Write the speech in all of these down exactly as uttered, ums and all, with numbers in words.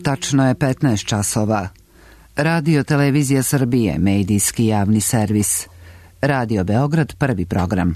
Tačno je petnaest časova. Radio Televizija Srbije, medijski javni servis. Radio Beograd, prvi program.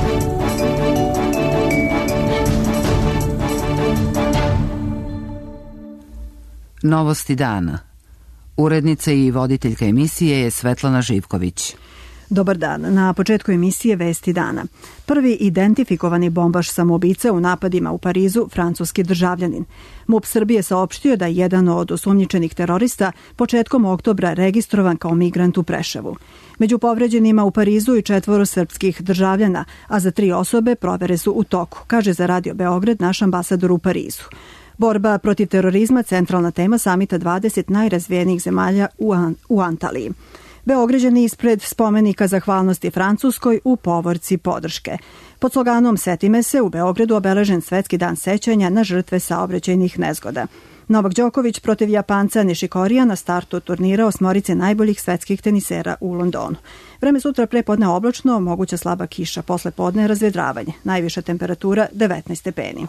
Novosti dana. Urednica i voditeljka emisije je Svetlana Živković. Dobar dan. Na početku emisije Vesti dana. Prvi identifikovani bombaš samoubica u napadima u Parizu, francuski državljanin. MUP Srbije saopštio da je jedan od osumnjičenih terorista početkom oktobra registrovan kao migrant u Preševu. Među povređenima u Parizu i četvoro srpskih državljana, a za tri osobe provere su u toku, kaže za Radio Beograd naš ambasador u Parizu. Borba protiv terorizma centralna tema samita dvadeset najrazvijenijih zemalja u, An- u Antaliji. Beograđani ispred spomenika zahvalnosti Francuskoj u povorci podrške. Pod sloganom Setime se u Beogradu obeležen Svetski dan sećanja na žrtve saobraćajnih nezgoda. Novak Đoković protiv Japanca Nišikorija na startu turnira osmorice najboljih svetskih tenisera u Londonu. Vreme sutra prepodne oblačno, moguća slaba kiša, posle podne razvedravanje. Najviša temperatura devetnaest stepeni.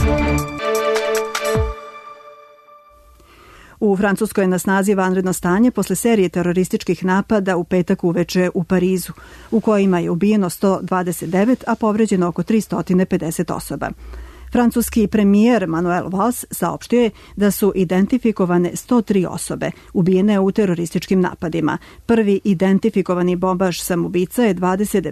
U Francuskoj je na snazi vanredno stanje posle serije terorističkih napada u petak uveče u Parizu, u kojima je ubijeno sto dvadeset devet, a povređeno oko tristo pedeset osoba. Francuski premijer Manuel Valls saopštio je da su identifikovane sto tri osobe ubijene u terorističkim napadima. Prvi identifikovani bombaš samoubica je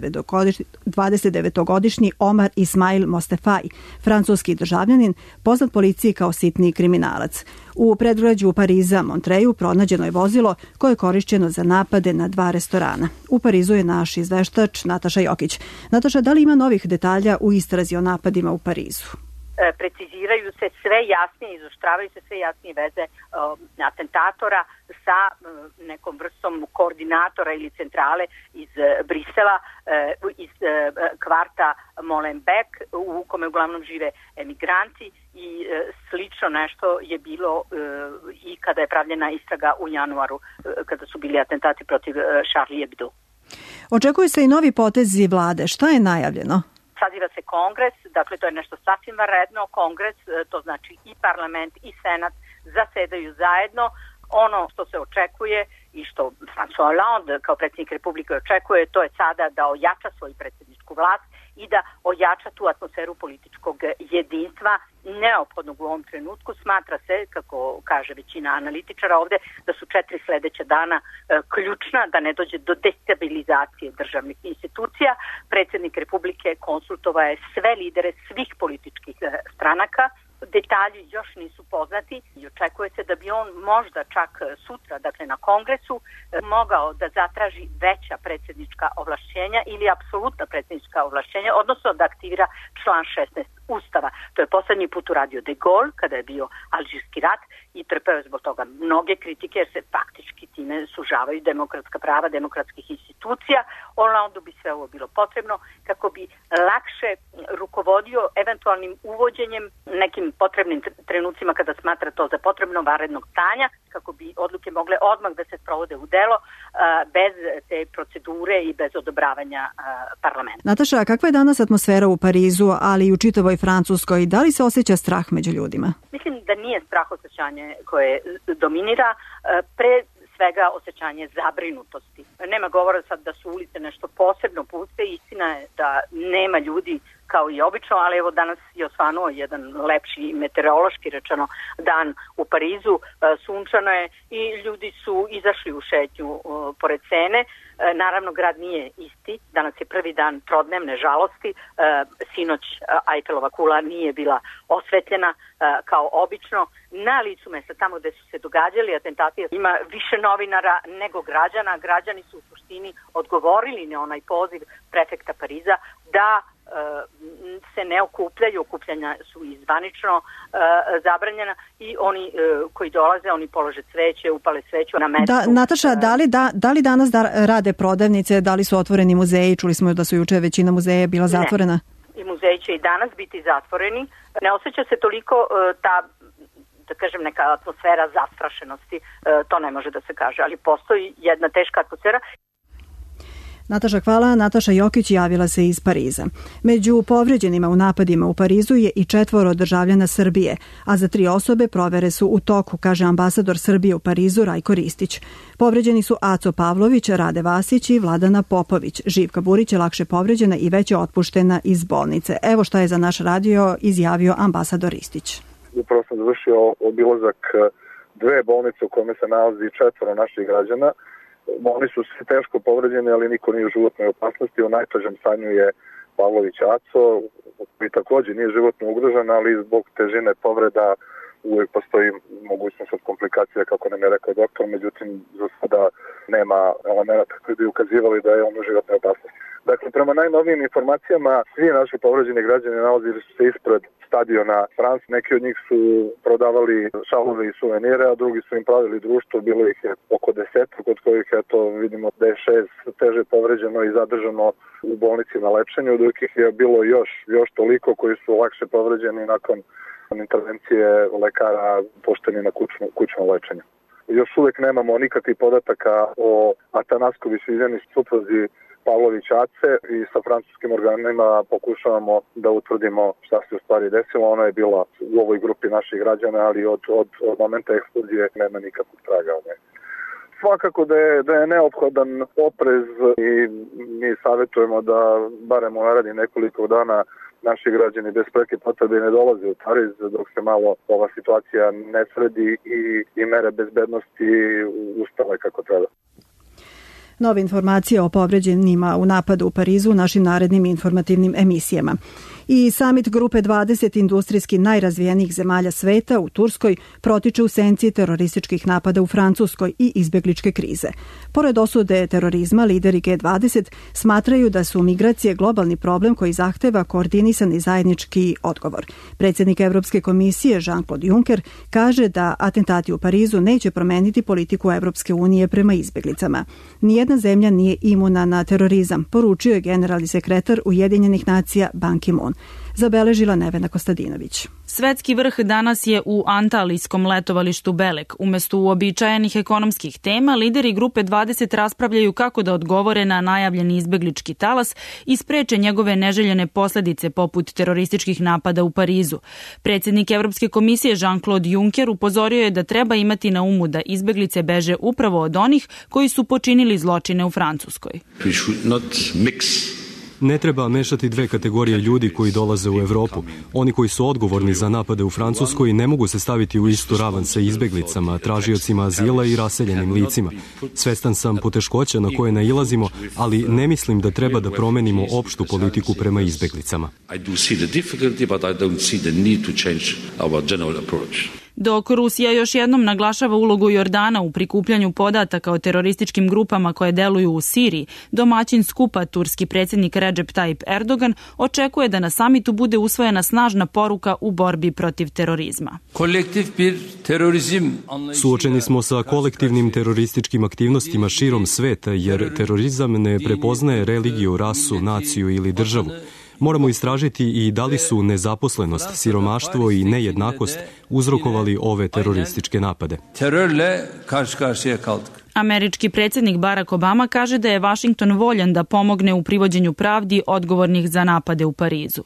dvadeset devetogodišnji Omar Ismail Mostefaj, francuski državljanin, poznat policiji kao sitni kriminalac. U predgrađu Pariza, Montreju, pronađeno je vozilo koje je korišćeno za napade na dva restorana. U Parizu je naš izveštač Nataša Jokić. Nataša, da li ima novih detalja u istrazi o napadima u Parizu? Preciziraju se sve jasnije, izoštravaju se sve jasnije veze uh, atentatora sa uh, nekom vrstom koordinatora ili centrale iz uh, Brisela, uh, iz uh, kvarta Molenbeek, u kome uglavnom žive emigranti i uh, slično nešto je bilo uh, i kada je pravljena istraga u januaru, uh, kada su bili atentati protiv uh, Charlie Hebdo. Očekuje se i novi potezi vlade. Šta je najavljeno? Saziva se kongres, dakle to je nešto sasvim vanredno, kongres, to znači i parlament i senat zasedaju zajedno. Ono što se očekuje i što François Hollande kao predsjednik Republike očekuje, to je sada da ojača svoju predsjedničku vlast i da ojača tu atmosferu političkog jedinstva neophodnog u ovom trenutku. Smatra se, kako kaže većina analitičara ovde, da su četiri sledeća dana e, ključna, da ne dođe do destabilizacije državnih institucija. Predsjednik Republike konsultovao je sve lidere svih političkih e, stranaka. Detalji još nisu poznati i očekuje se da bi on možda čak sutra, dakle na kongresu, mogao da zatraži veća predsjednička ovlašćenja ili apsolutna predsjednička ovlašćenja, odnosno da aktivira član šesnaest Ustava. To je poslednji put uradio De Gaulle kada je bio Alžirski rat i trpeo je zbog toga mnoge kritike jer se faktički time sužavaju demokratska prava demokratskih institucija. Hollandu bi sve ovo bilo potrebno kako bi lakše rukovodio eventualnim uvođenjem nekim potrebnim trenucima kada smatra to za potrebno vanrednog stanja, kako bi odluke mogle odmah da se sprovode u delo bez te procedure i bez odobravanja parlamenta. Nataša, kakva je danas atmosfera u Parizu, ali i u čitavoj Francuskoj? Da li se osjeća strah među ljudima? Mislim da nije strah osjećanje koje dominira, pre svega osjećanje zabrinutosti. Nema govora sad da su ulice nešto posebno puste, istina je da nema ljudi kao i obično, ali evo danas je osvanuo jedan lepši meteorološki rečeno dan u Parizu, sunčano je i ljudi su izašli u šetnju pored Sene. Naravno, grad nije isti, danas je prvi dan trodnevne žalosti, sinoć Ajfelova kula nije bila osvetljena kao obično. Na licu mesta, tamo gde su se događali atentati, ima više novinara nego građana. Građani su u suštini odgovorili na onaj poziv prefekta Pariza da se ne okupljaju, okupljanja su izvanično uh, zabranjena i oni uh, koji dolaze, oni polože cveće, upale sveću na mestu. Da, Nataša, da li, da, da li danas da rade prodavnice, da li su otvoreni muzeji? Čuli smo da su juče većina muzeja bila zatvorena. Ne. I muzeji će i danas biti zatvoreni. Ne osjeća se toliko uh, ta da kažem neka atmosfera zastrašenosti, uh, to ne može da se kaže, ali postoji jedna teška atmosfera. Nataša, hvala. Nataša Jokić javila se iz Pariza. Među povređenima u napadima u Parizu je i četvoro državljana Srbije, a za tri osobe provere su u toku, kaže ambasador Srbije u Parizu Rajko Ristić. Povređeni su Aco Pavlović, Rade Vasić i Vladana Popović. Živka Burić je lakše povređena i već je otpuštena iz bolnice. Evo šta je za naš radio izjavio ambasador Ristić. Upravo sam završio obilazak dve bolnice u kome se nalazi četvoro naših građana. Oni su svi teško povređeni, ali niko nije u životnoj opasnosti. U najtežem stanju je Pavlović Aco, koji također nije životno ugrožen, ali zbog težine povreda uvijek postoji mogućnost od komplikacija, kako nam je rekao doktor, međutim za sada nema elemenata koji bi ukazivali da je on u životnoj opasnosti. Dakle, prema najnovijim informacijama, svi naši povređeni građani nalazili su se ispred stadiona France. Neki od njih su prodavali šalove i suvenire, a drugi su im pravili društvo. Bilo ih je oko desetak, od kojih eto, vidimo da je šest teže povređeno i zadržano u bolnici na lečenju, dok ih je bilo još, još toliko koji su lakše povređeni nakon intervencije lekara pušteni na kućno, kućno lečenje. Još uvijek nemamo nikakvih podataka o Atanaskovi Sviljani supruzi Pavlović Ace i sa francuskim organima pokušavamo da utvrdimo šta se u stvari desilo. Ona je bila u ovoj grupi naših građana, ali od, od, od momenta eksplozije nema nikakvog traga o njoj. Svakako da je, da je neophodan oprez i mi savjetujemo da barem u narednih nekoliko dana naši građani bez preke potrebe ne dolaze u Pariz dok se malo ova situacija ne sredi i, i mere bezbednosti ustale kako treba. Nove informacije o povređenima u napadu u Parizu u našim narednim informativnim emisijama. I samit Grupe dvadeset industrijski najrazvijenijih zemalja sveta u Turskoj protiče u senci terorističkih napada u Francuskoj i izbegličke krize. Pored osude terorizma, lideri G dvadeset smatraju da su migracije globalni problem koji zahteva koordinisani zajednički odgovor. Predsjednik Evropske komisije Jean-Claude Juncker kaže da atentati u Parizu neće promeniti politiku Evropske unije prema izbeglicama. Nijedna zemlja nije imuna na terorizam, poručio je generalni sekretar Ujedinjenih nacija Ban Ki-moon. Zabeležila Nevena Kostadinović. Svetski vrh danas je u antalijskom letovalištu Belek. Umesto uobičajenih ekonomskih tema, lideri Grupe dvadeset raspravljaju kako da odgovore na najavljeni izbeglički talas i spreče njegove neželjene posledice poput terorističkih napada u Parizu. Predsjednik Evropske komisije Jean-Claude Juncker upozorio je da treba imati na umu da izbeglice beže upravo od onih koji su počinili zločine u Francuskoj. Ne treba mešati dve kategorije ljudi koji dolaze u Evropu. Oni koji su odgovorni za napade u Francuskoj ne mogu se staviti u istu ravan sa izbeglicama, tražiocima azila i raseljenim licima. Svestan sam poteškoća na koje nailazimo, ali ne mislim da treba da promenimo opštu politiku prema izbeglicama. Dok Rusija još jednom naglašava ulogu Jordana u prikupljanju podataka o terorističkim grupama koje deluju u Siriji, domaćin skupa turski predsjednik Recep Tayyip Erdogan očekuje da na samitu bude usvojena snažna poruka u borbi protiv terorizma. Suočeni smo sa kolektivnim terorističkim aktivnostima širom sveta, jer terorizam ne prepoznaje religiju, rasu, naciju ili državu. Moramo istražiti i da li su nezaposlenost, siromaštvo i nejednakost uzrokovali ove terorističke napade. Američki predsjednik Barack Obama kaže da je Washington voljan da pomogne u privođenju pravdi odgovornih za napade u Parizu.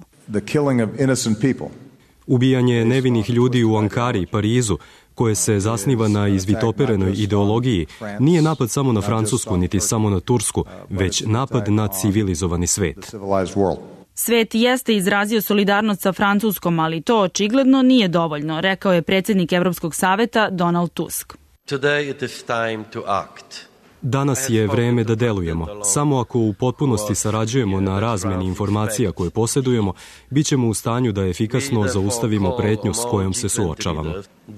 Ubijanje nevinih ljudi u Ankari i Parizu, koje se zasniva na izvitoperenoj ideologiji, nije napad samo na Francusku niti samo na Tursku, već napad na civilizovani svet. Svet jeste izrazio solidarnost sa Francuskom, ali to očigledno nije dovoljno, rekao je predsjednik Evropskog saveta Donald Tusk. Danas je vreme da delujemo. Samo ako u potpunosti sarađujemo na razmeni informacija koje posjedujemo, bit ćemo u stanju da efikasno zaustavimo pretnju s kojom se suočavamo.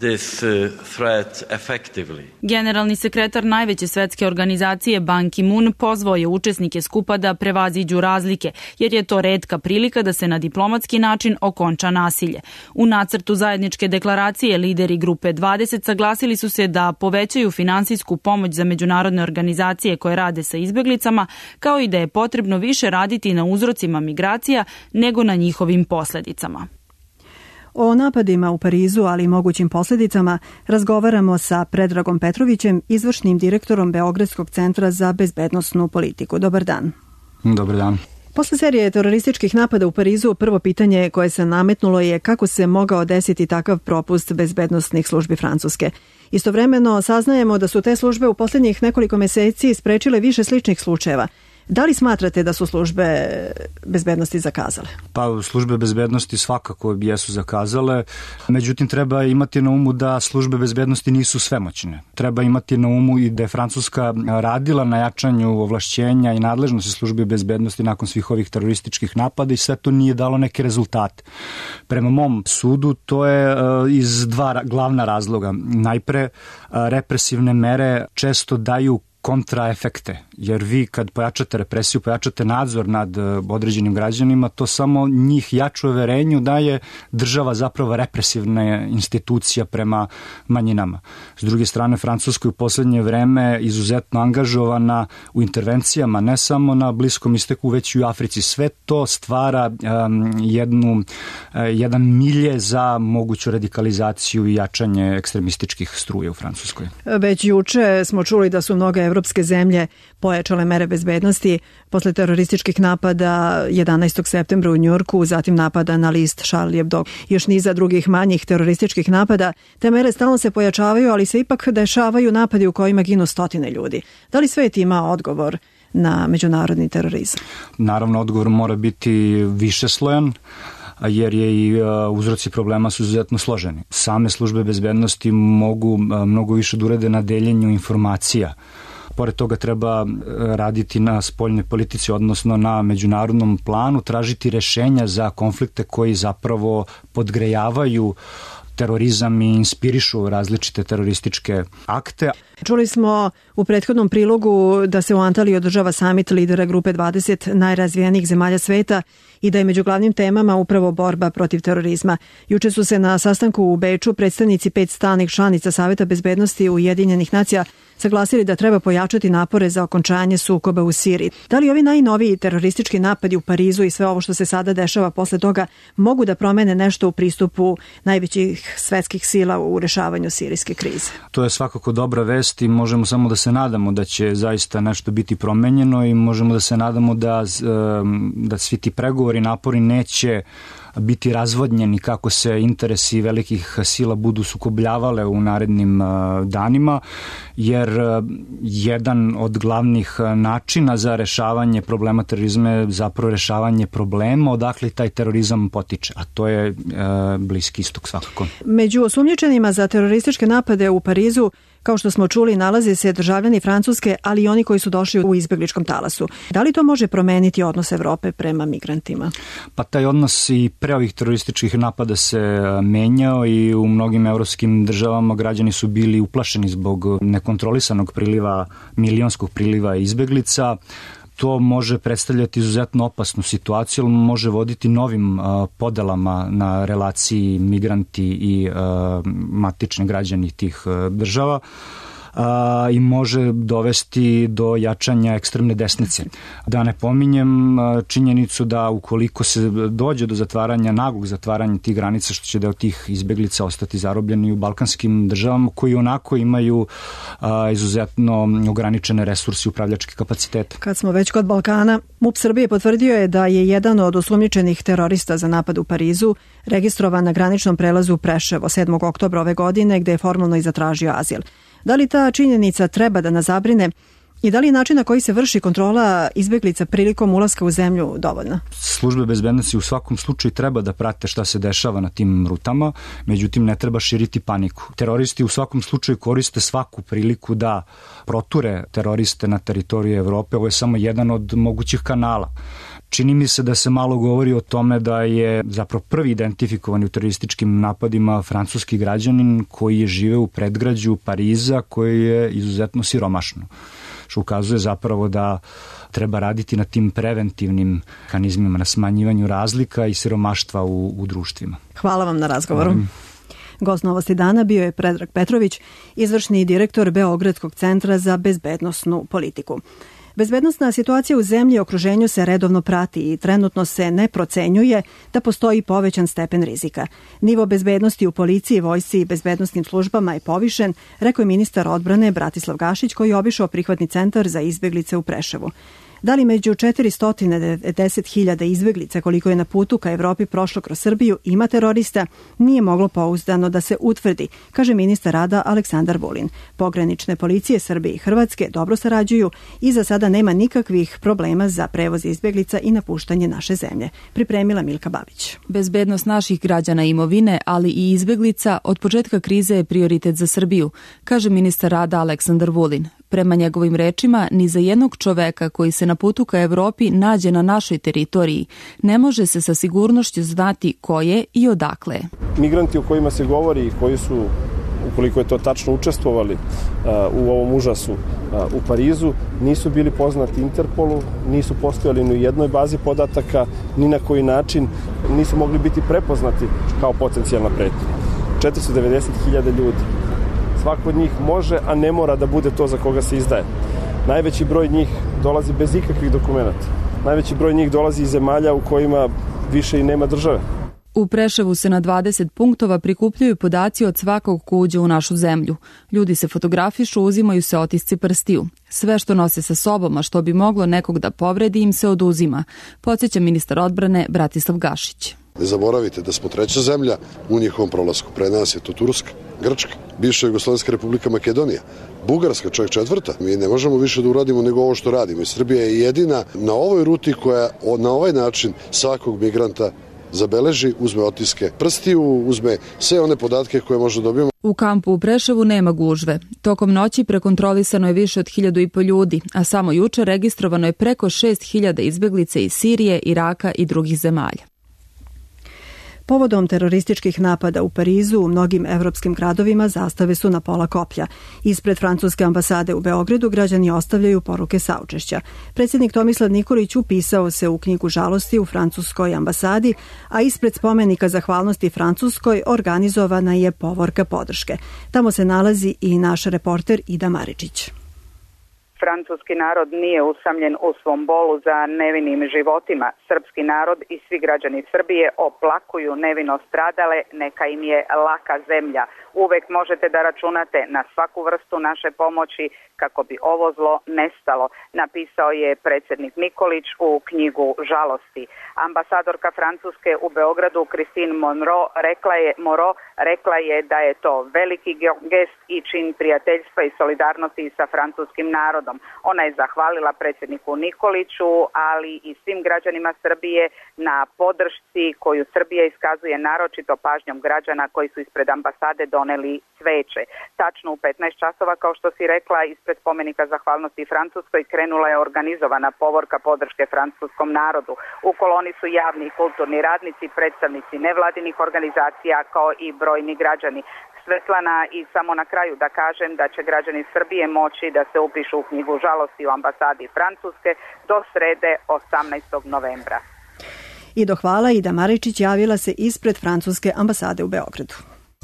Generalni sekretar najveće svetske organizacije Ban Ki-moon pozvao je učesnike skupa da prevaziđu razlike, jer je to retka prilika da se na diplomatski način okonča nasilje. U nacrtu zajedničke deklaracije lideri Grupe dvadeset saglasili su se da povećaju finansijsku pomoć za međunarodne organizacije koje rade sa izbeglicama, kao i da je potrebno više raditi na uzrocima migracija nego na njihovim posledicama. O napadima u Parizu, ali i mogućim posljedicama, razgovaramo sa Predragom Petrovićem, izvršnim direktorom Beogradskog centra za bezbednosnu politiku. Dobar dan. Dobar dan. Posle serije terorističkih napada u Parizu, prvo pitanje koje se nametnulo je kako se mogao desiti takav propust bezbednosnih službi Francuske. Istovremeno saznajemo da su te službe u posljednjih nekoliko meseci sprečile više sličnih slučajeva. Da li smatrate da su službe bezbednosti zakazale? Pa službe bezbednosti svakako jesu zakazale, međutim treba imati na umu da službe bezbednosti nisu svemoćne. Treba imati na umu i da je Francuska radila na jačanju ovlašćenja i nadležnosti službe bezbednosti nakon svih ovih terorističkih napada i sve to nije dalo neke rezultate. Prema mom sudu to je iz dva glavna razloga. Najpre, represivne mere često daju kontraefekte, jer vi kad pojačate represiju, pojačate nadzor nad određenim građanima, to samo njih jaču uverenju da je država zapravo represivna institucija prema manjinama. S druge strane, Francuska je u poslednje vreme izuzetno angažovana u intervencijama, ne samo na Bliskom istoku, već i u Africi. Sve to stvara um, jednu, uh, jedan milje za moguću radikalizaciju i jačanje ekstremističkih struja u Francuskoj. Već juče smo čuli da su mnoge evropske zemlje pojačale mere bezbednosti posle terorističkih napada jedanaestog septembra u Njujorku, zatim napada na list Charlie Hebdo. Još niza drugih manjih terorističkih napada. Te mere stalno se pojačavaju, ali se ipak dešavaju napadi u kojima ginu stotine ljudi. Da li svet ima odgovor na međunarodni terorizam? Naravno, odgovor mora biti višeslojan, jer je i uzroci problema su izuzetno složeni. Same službe bezbednosti mogu mnogo više da urade na deljenju informacija. Pored toga treba raditi na spoljnoj politici, odnosno na međunarodnom planu, tražiti rešenja za konflikte koji zapravo podgrejavaju terorizam i inspirišu različite terorističke akte. Čuli smo u prethodnom prilogu da se u Antaliji održava samit lidera grupe dvadeset najrazvijenijih zemalja sveta i da je među glavnim temama upravo borba protiv terorizma. Juče su se na sastanku u Beču predstavnici pet stalnih članica Saveta bezbednosti Ujedinjenih nacija saglasili da treba pojačati napore za okončanje sukoba u Siriji. Da li ovi najnoviji teroristički napadi u Parizu i sve ovo što se sada dešava posle toga mogu da promene nešto u pristupu najvećih svetskih sila u rešavanju sirijske krize? To je svakako dobra vest i možemo samo da se nadamo da će zaista nešto biti promenjeno i možemo da se nadamo da, da svi ti pregovori, napori neće biti razvodnjeni kako se interesi velikih sila budu sukobljavale u narednim danima, jer jedan od glavnih načina za rešavanje problema terorizma je zapravo rešavanje problema odakle taj terorizam potiče, a to je Bliski istok svakako. Među osumnjičenima za terorističke napade u Parizu, kao što smo čuli, nalaze se državljani Francuske, ali i oni koji su došli u izbegličkom talasu. Da li to može promeniti odnos Evrope prema migrantima? Pa taj odnos i pre ovih terorističkih napada se menjao i u mnogim evropskim državama građani su bili uplašeni zbog nekontrolisanog priliva, milionskog priliva izbeglica. To može predstavljati izuzetno opasnu situaciju, ali može voditi novim uh, podelama na relaciji migranti i uh, matični građani tih uh, država. A, i može dovesti do jačanja ekstremne desnice. Da ne pominjem činjenicu da ukoliko se dođe do zatvaranja, naglog zatvaranja tih granica, što će deo tih izbeglica ostati zarobljeni u balkanskim državama koji onako imaju a, izuzetno ograničene resurse i upravljačke kapacitete. Kad smo već kod Balkana, MUP Srbije potvrdio je da je jedan od osumnjičenih terorista za napad u Parizu registrovan na graničnom prelazu Preševo sedmog oktobra ove godine, gde je formalno i zatražio azil. Da li ta činjenica treba da nas zabrine i da li je način na koji se vrši kontrola izbeglica prilikom ulaska u zemlju dovoljna? Službe bezbednosti u svakom slučaju treba da prate šta se dešava na tim rutama, međutim ne treba širiti paniku. Teroristi u svakom slučaju koriste svaku priliku da proture teroriste na teritoriju Evrope. Ovo je samo jedan od mogućih kanala. Čini mi se da se malo govori o tome da je zapravo prvi identifikovan u terorističkim napadima francuski građanin koji je žive u predgrađu Pariza, koji je izuzetno siromašno, što ukazuje zapravo da treba raditi na tim preventivnim mehanizmima, na smanjivanju razlika i siromaštva u, u društvima. Hvala vam na razgovoru. Hvala. Gost Novosti dana bio je Predrag Petrović, izvršni direktor Beogradskog centra za bezbednosnu politiku. Bezbednosna situacija u zemlji i okruženju se redovno prati i trenutno se ne procenjuje da postoji povećan stepen rizika. Nivo bezbednosti u policiji, vojsci i bezbednosnim službama je povišen, rekao je ministar odbrane Bratislav Gašić koji je obišao prihvatni centar za izbeglice u Preševu. Da li među četiristo devedeset hiljada izbeglica koliko je na putu ka Evropi prošlo kroz Srbiju ima terorista, nije moglo pouzdano da se utvrdi, kaže ministar rada Aleksandar Vulin. Pogranične policije Srbije i Hrvatske dobro sarađuju i za sada nema nikakvih problema za prevoz izbeglica i napuštanje naše zemlje. Pripremila Milka Babić. Bezbednost naših građana i imovine, ali i izbeglica od početka krize je prioritet za Srbiju, kaže ministar rada Aleksandar Vulin. Prema njegovim rečima, ni za jednog čoveka koji se na putu ka Evropi nađe na našoj teritoriji, ne može se sa sigurnošću znati ko je i odakle. Migranti o kojima se govori i koji su, ukoliko je to tačno, učestvovali uh, u ovom užasu uh, u Parizu, nisu bili poznati Interpolu, nisu postojali ni u jednoj bazi podataka, ni na koji način nisu mogli biti prepoznati kao potencijalna pretnja. četiristo devedeset hiljada ljudi. Svako od njih može, a ne mora da bude to za koga se izdaje. Najveći broj njih dolazi bez ikakvih dokumenata. Najveći broj njih dolazi iz zemalja u kojima više i nema države. U Preševu se na dvadeset punktova prikupljaju podaci od svakog ko uđe u našu zemlju. Ljudi se fotografišu, uzimaju se otisci prstiju. Sve što nose sa sobom, a što bi moglo nekog da povredi, im se oduzima, podsjeća ministar odbrane Bratislav Gašić. Ne zaboravite da smo treća zemlja u njihovom prolasku. Pre nas je to Turska, Grčka, bivša Jugoslovenska republika Makedonija, Bugarska, čak četvrta. Mi ne možemo više da uradimo nego ovo što radimo. I Srbija je jedina na ovoj ruti koja na ovaj način svakog migranta zabeleži, uzme otiske prstiju, uzme sve one podatke koje može dobijemo. U kampu u Preševu nema gužve. Tokom noći prekontrolisano je više od hiljadu i po ljudi, a samo juče registrovano je preko šest hiljada izbeglica iz Sirije, Iraka i drugih zemalja. Povodom terorističkih napada u Parizu u mnogim evropskim gradovima zastave su na pola koplja. Ispred francuske ambasade u Beogradu građani ostavljaju poruke saučešća. Predsjednik Tomislav Nikolić upisao se u knjigu žalosti u francuskoj ambasadi, a ispred spomenika zahvalnosti Francuskoj organizovana je povorka podrške. Tamo se nalazi i naš reporter Ida Maričić. Francuski narod nije usamljen u svom bolu za nevinim životima. Srpski narod i svi građani Srbije oplakuju nevino stradale, neka im je laka zemlja. Uvek možete da računate na svaku vrstu naše pomoći kako bi ovo zlo nestalo, napisao je predsjednik Nikolić u knjigu žalosti. Ambasadorka Francuske u Beogradu Christine Monro rekla je, Moro rekla je da je to veliki gest i čin prijateljstva i solidarnosti sa francuskim narodom. Ona je zahvalila predsjedniku Nikoliću, ali i svim građanima Srbije na podršci koju Srbija iskazuje naročito pažnjom građana koji su ispred ambasade doneli cveće. Tačno u petnaest časova, kao što si rekla, ispred spomenika zahvalnosti Francuskoj krenula je organizovana povorka podrške francuskom narodu. U koloni su javni i kulturni radnici, predstavnici nevladinih organizacija kao i brojni građani. Svetlana, i samo na kraju da kažem da će građani Srbije moći da se upišu u knjigu žalosti u ambasadi Francuske do srede osamnaestog novembra. I do hvala Ida Maričić javila se ispred francuske ambasade u Beogradu.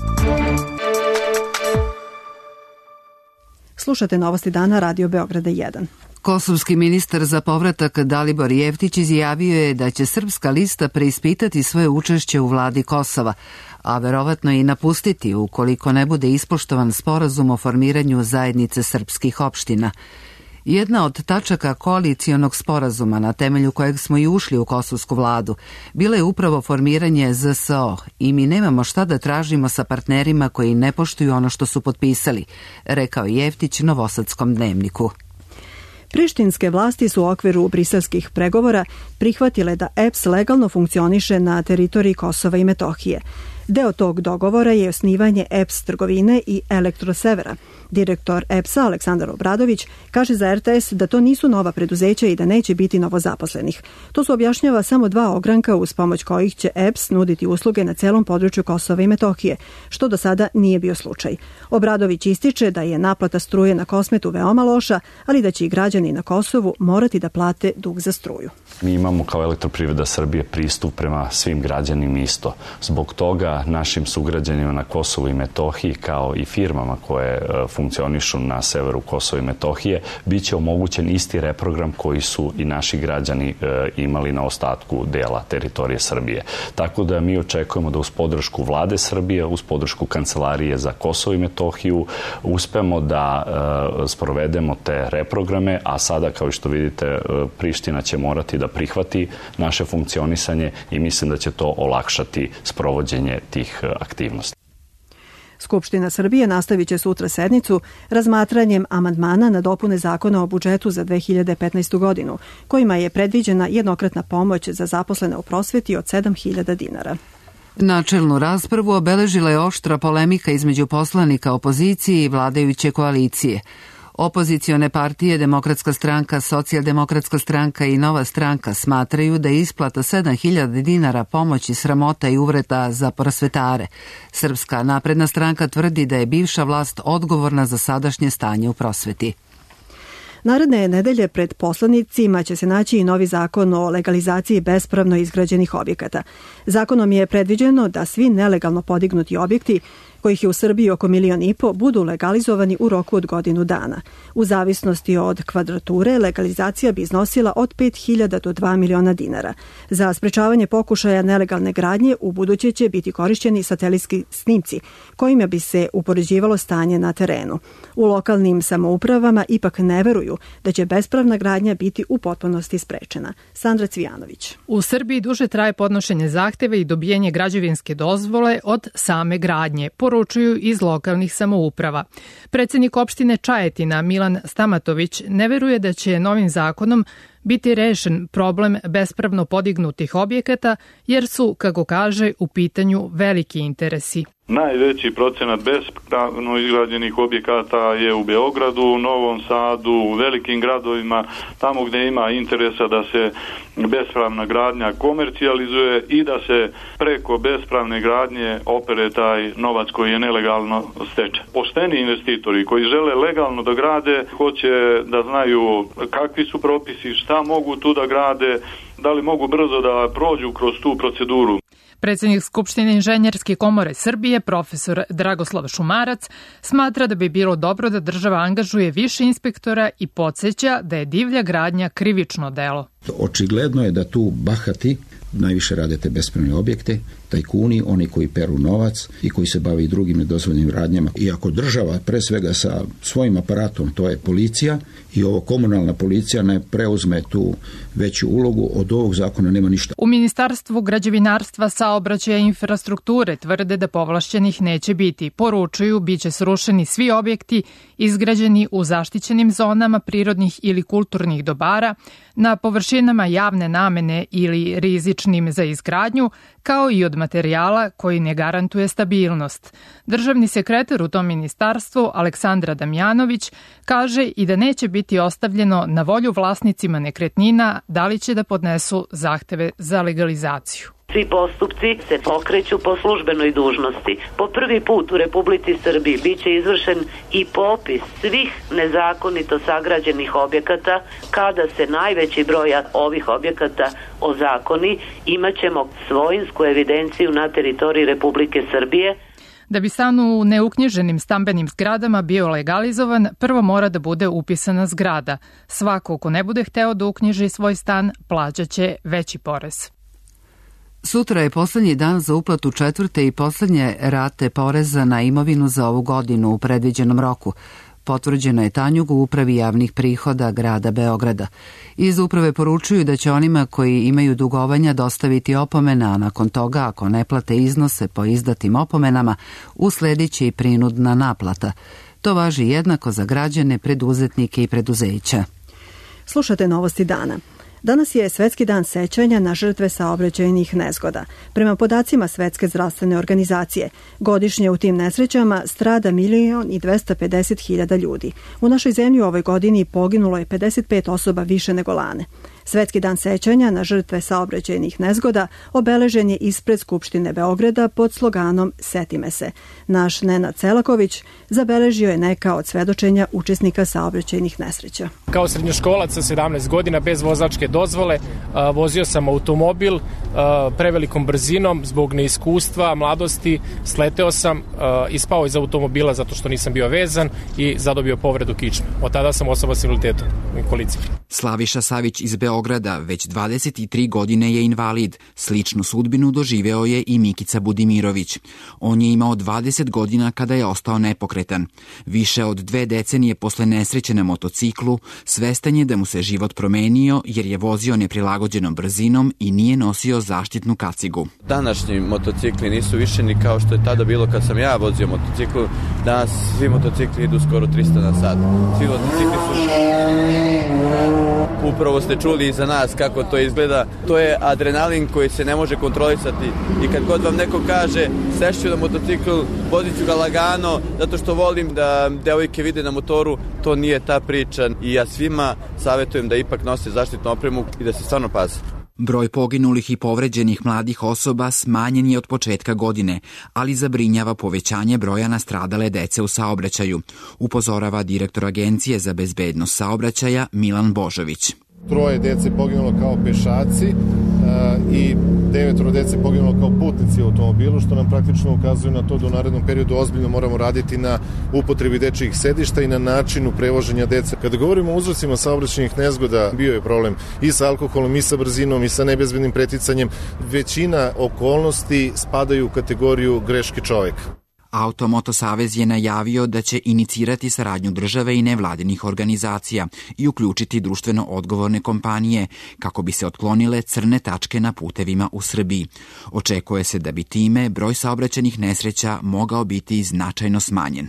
Slušate Novosti dana Radio Beograda jedan. Kosovski ministar za povratak Dalibor Jeftić izjavio je da će Srpska lista preispitati svoje učešće u vladi Kosova, a verovatno i napustiti ukoliko ne bude ispoštovan sporazum o formiranju zajednice srpskih opština. Jedna od tačaka koalicijonog sporazuma na temelju kojeg smo i ušli u kosovsku vladu bila je upravo formiranje Z S O i mi nemamo šta da tražimo sa partnerima koji ne poštuju ono što su potpisali, rekao je Jeftić Novosadskom dnevniku. Prištinske vlasti su u okviru briselskih pregovora prihvatile da E P S legalno funkcioniše na teritoriji Kosova i Metohije. Deo tog dogovora je osnivanje E P S trgovine i Elektrosevera. Direktor E P S-a Aleksandar Obradović kaže za R T S da to nisu nova preduzeća i da neće biti novozaposlenih. To su objašnjava samo dva ogranka uz pomoć kojih će E P S nuditi usluge na celom području Kosova i Metohije, što do sada nije bio slučaj. Obradović ističe da je naplata struje na Kosmetu veoma loša, ali da će i građani na Kosovu morati da plate dug za struju. Mi imamo kao Elektroprivreda Srbije pristup prema svim građanima isto. Zbog toga našim sugrađanima na Kosovu i Metohiji kao i firmama koje funkcionišu na severu Kosova i Metohije biće omogućen isti reprogram koji su i naši građani imali na ostatku dela teritorije Srbije. Tako da mi očekujemo da uz podršku vlade Srbije, uz podršku Kancelarije za Kosovo i Metohiju uspemo da sprovedemo te reprograme, a sada, kao što vidite, Priština će morati da prihvati naše funkcionisanje i mislim da će to olakšati sprovođenje tih aktivnosti. Skupština Srbije nastavit će sutra sednicu razmatranjem amandmana na dopune zakona o budžetu za dve hiljade petnaestu godinu, kojima je predviđena jednokratna pomoć za zaposlene u prosveti od sedam hiljada dinara. Načelnu raspravu obeležila je oštra polemika između poslanika opozicije i vladajuće koalicije. Opozicione partije, Demokratska stranka, Socijaldemokratska stranka i Nova stranka smatraju da je isplata sedam hiljada dinara pomoći sramota i uvreda za prosvetare. Srpska napredna stranka tvrdi da je bivša vlast odgovorna za sadašnje stanje u prosveti. Naredne nedelje pred poslanicima će se naći i novi zakon o legalizaciji bespravno izgrađenih objekata. Zakonom je predviđeno da svi nelegalno podignuti objekti, kojih je u Srbiji oko milion i po, budu legalizovani u roku od godinu dana. U zavisnosti od kvadrature, legalizacija bi iznosila od pet hiljada do dva miliona dinara. Za sprečavanje pokušaja nelegalne gradnje u buduće će biti korišćeni satelitski snimci, kojima bi se upoređivalo stanje na terenu. U lokalnim samoupravama ipak ne veruju da će bespravna gradnja biti u potpunosti sprečena. Sandra Cvijanović. U Srbiji duže traje podnošenje zahteva i dobijanje građevinske dozvole od same gradnje, poručuju iz lokalnih samouprava. Predsednik opštine Čajetina Milan Stamatović ne veruje da će novim zakonom biti rešen problem bespravno podignutih objekata, jer su, kako kaže, u pitanju veliki interesi. Najveći procenat bespravno izgrađenih objekata je u Beogradu, u Novom Sadu, u velikim gradovima, tamo gde ima interesa da se bespravna gradnja komercijalizuje i da se preko bespravne gradnje opere taj novac koji je nelegalno stečen. Pošteni investitori koji žele legalno da grade, hoće da znaju kakvi su propisi, šta mogu tu da grade, da li mogu brzo da prođu kroz tu proceduru. Predsednik Skupštine Inženjerske komore Srbije, profesor Dragoslav Šumarac, smatra da bi bilo dobro da država angažuje više inspektora i podsjeća da je divlja gradnja krivično delo. Očigledno je da tu bahati najviše rade te bespravne objekte, tajkuni, oni koji peru novac i koji se bave i drugim nedozvoljenim radnjama. I ako država, pre svega sa svojim aparatom, to je policija, i ovo komunalna policija ne preuzme tu veću ulogu, od ovog zakona nema ništa. U Ministarstvu građevinarstva, saobraćaja i infrastrukture tvrde da povlašćenih neće biti. Poručuju, biće srušeni svi objekti izgrađeni u zaštićenim zonama prirodnih ili kulturnih dobara, na površinama javne namene ili rizičnim za izgradnju, kao i od materijala koji ne garantuje stabilnost. Državni sekretar u tom ministarstvu, Aleksandra Damjanović, kaže i da neće biti ostavljeno na volju vlasnicima nekretnina da li će da podnesu zahteve za legalizaciju. Svi postupci se pokreću po službenoj dužnosti. Po prvi put u Republici Srbiji biće izvršen i popis svih nezakonito sagrađenih objekata. Kada se najveći broj ovih objekata ozakoni, imaćemo svojinsku evidenciju na teritoriji Republike Srbije. Da bi stan u neuknjiženim stambenim zgradama bio legalizovan, prvo mora da bude upisana zgrada. Svako ko ne bude hteo da uknjiži svoj stan, plaćaće veći porez. Sutra je poslednji dan za uplatu četvrte i poslednje rate poreza na imovinu za ovu godinu u predviđenom roku. Potvrđeno je Tanjugu u upravi javnih prihoda grada Beograda. Iz uprave poručuju da će onima koji imaju dugovanja dostaviti opomena, a nakon toga, ako ne plate iznose po izdatim opomenama, usledit će i prinudna naplata. To važi jednako za građane, preduzetnike i preduzeća. Slušate Novosti dana. Danas je Svetski dan sećanja na žrtve saobraćajnih nezgoda. Prema podacima Svetske zdravstvene organizacije, godišnje u tim nesrećama strada milion i dvesta pedeset hiljada ljudi. U našoj zemlji u ovoj godini poginulo je pedeset pet osoba više nego lane. Svetski dan sećanja na žrtve saobraćajnih nezgoda obeležen je ispred Skupštine Beograda pod sloganom Setime se. Naš Nenad Celaković zabeležio je neka od svedočenja učesnika saobraćajnih nesreća. Kao srednjoškolac sa sedamnaest godina bez vozačke dozvole vozio sam automobil prevelikom brzinom zbog neiskustva, mladosti, sleteo sam, ispao iz automobila zato što nisam bio vezan i zadobio povredu kičme. Od tada sam osoba s invaliditetom u kolicima. Slaviša Savić iz Beograda već dvadeset tri godine je invalid. Sličnu sudbinu doživeo je i Mikica Budimirović. On je imao dvadeset godina kada je ostao nepokretan. Više od dve decenije posle nesreće na motociklu, svestan je da mu se život promenio jer je vozio neprilagođenom brzinom i nije nosio zaštitnu kacigu. Današnji motocikli nisu više ni kao što je tada bilo kad sam ja vozio motociklu. Danas svi motocikli idu skoro trista na sat. Svi motocikli su... Upravo ste čuli iza nas kako to izgleda. To je adrenalin koji se ne može kontrolisati i kad god vam neko kaže sešću na motocikl, vozit ću ga lagano zato što volim da devojke vide na motoru, to nije ta priča i ja svima savjetujem da ipak nose zaštitnu opremu i da se stvarno paze. Broj poginulih i povređenih mladih osoba smanjen je od početka godine, ali zabrinjava povećanje broja nastradale dece u saobraćaju, upozorava direktor Agencije za bezbednost saobraćaja Milan Božović. Troje dece poginulo kao pešaci uh, i devetoro dece poginulo kao putnici u automobilu, što nam praktično ukazuje na to da u narednom periodu ozbiljno moramo raditi na upotrebi dečijih sedišta i na načinu prevoženja dece. Kada govorimo o uzrocima saobraćajnih nezgoda, bio je problem i sa alkoholom, i sa brzinom, i sa nebezbednim preticanjem. Većina okolnosti spadaju u kategoriju greške čoveka. Automoto savez je najavio da će inicirati saradnju države i nevladinih organizacija i uključiti društveno odgovorne kompanije kako bi se otklonile crne tačke na putevima u Srbiji. Očekuje se da bi time broj saobraćajnih nesreća mogao biti značajno smanjen.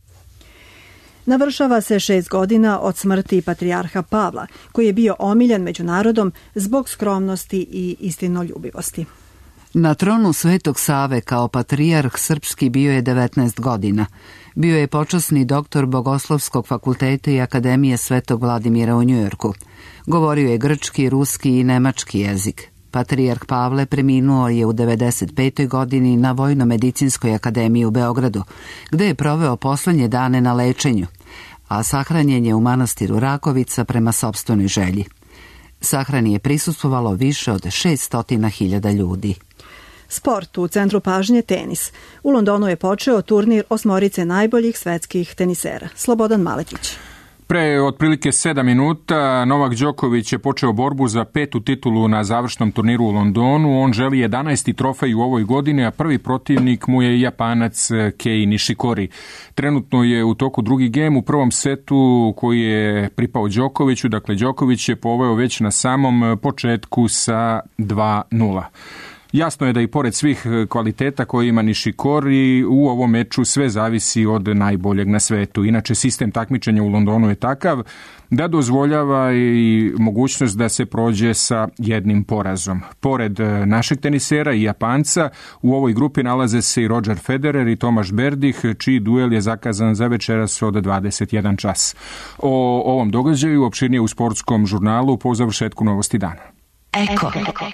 Navršava se šest godina od smrti patrijarha Pavla, koji je bio omiljen među narodom zbog skromnosti i istinoljubivosti. Na tronu Svetog Save kao patrijarh srpski bio je devetnaest godina. Bio je počasni doktor Bogoslovskog fakulteta i Akademije Svetog Vladimira u Njujorku. Govorio je grčki, ruski i nemački jezik. Patrijarh Pavle preminuo je u devedeset petoj godini na Vojno-medicinskoj akademiji u Beogradu, gde je proveo poslednje dane na lečenju, a sahranjen je u manastiru Rakovica prema sopstvenoj želji. Sahrani je prisustvovalo više od šessto hiljada ljudi. Sport, u centru pažnje tenis. U Londonu je počeo turnir osmorice najboljih svetskih tenisera. Slobodan Maletić. Pre otprilike sedam minuta Novak Đoković je počeo borbu za petu titulu na završnom turniru u Londonu. On želi jedanaesti trofej u ovoj godini, a prvi protivnik mu je Japanac Kei Nishikori. Trenutno je u toku drugi gem u prvom setu koji je pripao Đokoviću. Dakle, Đoković je poveo već na samom početku sa dva nula. Jasno je da i pored svih kvaliteta koje ima Nishikori, u ovom meču sve zavisi od najboljeg na svetu. Inače, sistem takmičenja u Londonu je takav da dozvoljava i mogućnost da se prođe sa jednim porazom. Pored našeg tenisera i Japanca, u ovoj grupi nalaze se i Roger Federer i Tomaš Berdih, čiji duel je zakazan za večeras od dvadeset jedan čas. O ovom događaju opširnije u sportskom žurnalu po završetku Novosti dana. Eko.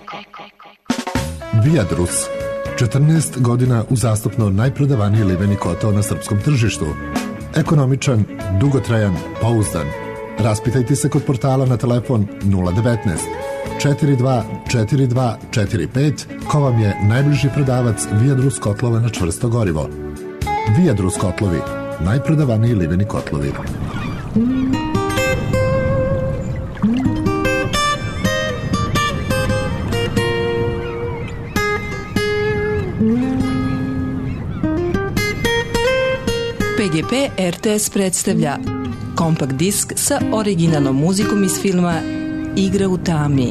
Viadrus. četrnaest godina uzastopno najprodavaniji liveni kotao na srpskom tržištu. Ekonomičan, dugotrajan, pouzdan. Raspitajte se kod portala na telefon nula devetnaest četiri dva četiri dva četiri pet ko vam je najbliži prodavac Viadrus kotlova na čvrsto gorivo. Viadrus kotlovi. Najprodavaniji liveni kotlovi. P G P R T S predstavlja kompakt disk sa originalnom muzikom iz filma Igra u tami.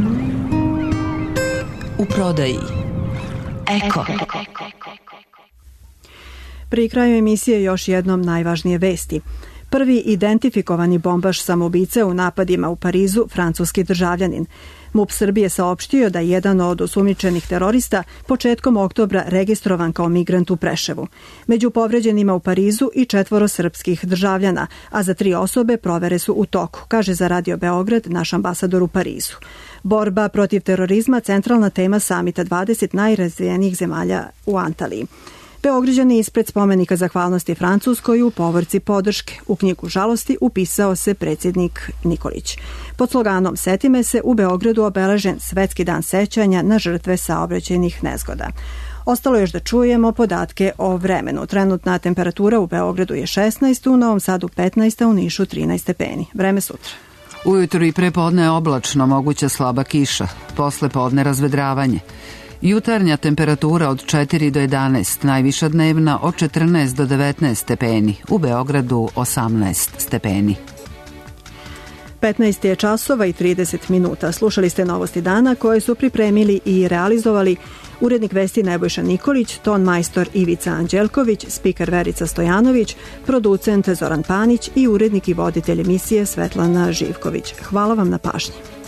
U prodaji Eko. Pri kraju emisije još jednom najvažnije vesti. Prvi identifikovani bombaš samoubice u napadima u Parizu, francuski državljanin. MUP Srbije saopštio da je jedan od osumnjičenih terorista početkom oktobra registrovan kao migrant u Preševu. Među povređenima u Parizu i četvoro srpskih državljana, a za tri osobe provere su u toku, kaže za Radio Beograd naš ambasador u Parizu. Borba protiv terorizma centralna tema samita dvadeset najrazvijenijih zemalja u Antaliji. Beograđani ispred spomenika zahvalnosti Francuskoj u povorci podrške. U knjigu žalosti upisao se predsjednik Nikolić. Pod sloganom Seti me se u Beogradu obeležen Svetski dan sećanja na žrtve saobraćajnih nezgoda. Ostalo još da čujemo podatke o vremenu. Trenutna temperatura u Beogradu je šesnaest, u Novom Sadu petnaest, a u Nišu trinaest stepeni. Vreme sutra. Ujutru i prepodne je oblačno, moguća slaba kiša. Posle podne razvedravanje. Jutarnja temperatura od četiri do jedanaest, najviša dnevna od četrnaest do devetnaest stepeni, u Beogradu osamnaest stepeni. petnaest je časova i trideset minuta. Slušali ste novosti dana koje su pripremili i realizovali urednik vesti Nebojša Nikolić, ton majstor Ivica Anđelković, spiker Verica Stojanović, producent Zoran Panić i urednik i voditelj emisije Svetlana Živković. Hvala vam na pažnji.